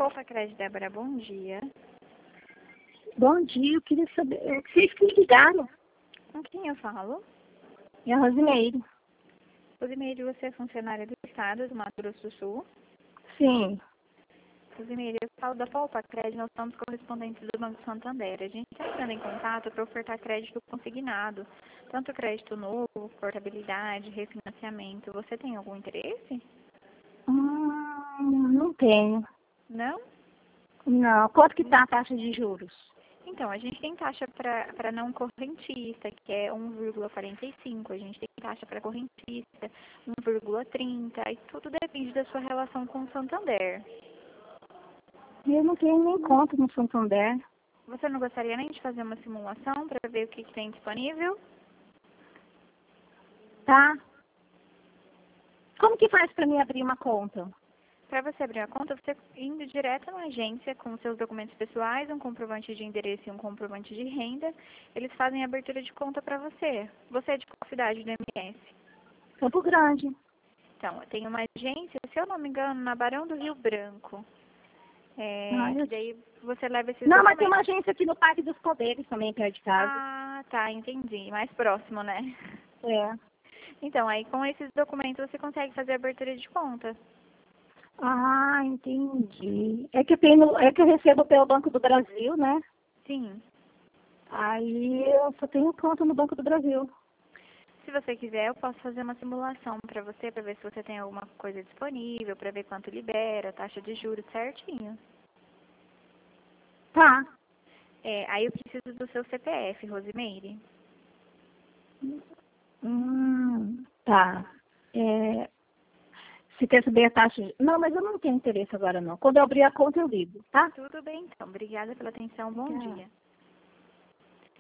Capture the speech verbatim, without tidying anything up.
Poupa Crédito, Débora, bom dia. Bom dia, eu queria saber, é que vocês que me ligaram. Com quem eu falo? É a Rosimeire. Rosimeire, você é funcionária do Estado do Mato Grosso do Sul? Sim. Rosimeire, eu falo da Poupa Crédito, nós somos correspondentes do Banco Santander. A gente está entrando em contato para ofertar crédito consignado, tanto crédito novo, portabilidade, refinanciamento. Você tem algum interesse? Hum, não tenho. Não? Não. Quanto que tá a taxa de juros? Então, a gente tem taxa para não correntista, que é um vírgula quarenta e cinco. A gente tem taxa para correntista, um vírgula trinta. E tudo depende da sua relação com o Santander. Eu não tenho nem conta no Santander. Você não gostaria nem de fazer uma simulação para ver o que, que tem disponível? Tá? Como que faz para mim abrir uma conta? Para você abrir a conta, você indo direto na agência com seus documentos pessoais, um comprovante de endereço e um comprovante de renda, eles fazem a abertura de conta para você. Você é de qual cidade do M S? Campo Grande. Então, tem uma agência, se eu não me engano, na Barão do Rio Branco. É, Ah, eu... que daí você leva esses Não, documentos. mas tem uma agência aqui no Parque dos Poderes também, perto de casa. Ah, tá, entendi. Mais próximo, né? É. Então, aí com esses documentos você consegue fazer a abertura de conta. Ah, entendi. É que eu tenho, é que eu recebo pelo Banco do Brasil, né? Sim. Aí eu só tenho conta no Banco do Brasil. Se você quiser, eu posso fazer uma simulação para você, para ver se você tem alguma coisa disponível, para ver quanto libera, taxa de juros certinho. Tá. É, aí eu preciso do seu C P F, Rosimeire. Hum, tá. É, se quer saber a taxa... de- Não, mas eu não tenho interesse agora, não. Quando eu abrir a conta, eu ligo, tá? Tudo bem, então. Obrigada pela atenção. Bom Obrigada. dia.